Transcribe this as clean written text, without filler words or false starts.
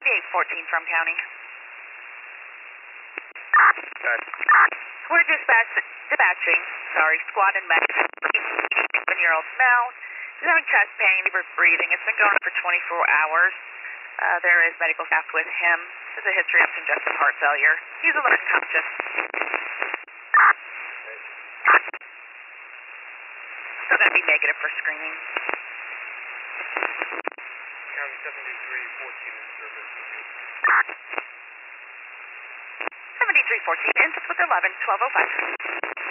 814 from county. Good. We're dispatching, squad and med. 7-year-old male. He's having chest pain, fever, breathing. It's been going on for 24 hours. There is medical staff with him. There's a history of congestive heart failure. He's alert and conscious. Still going to be negative for screening. County 7314 in service. 7314, in with 11, 1205.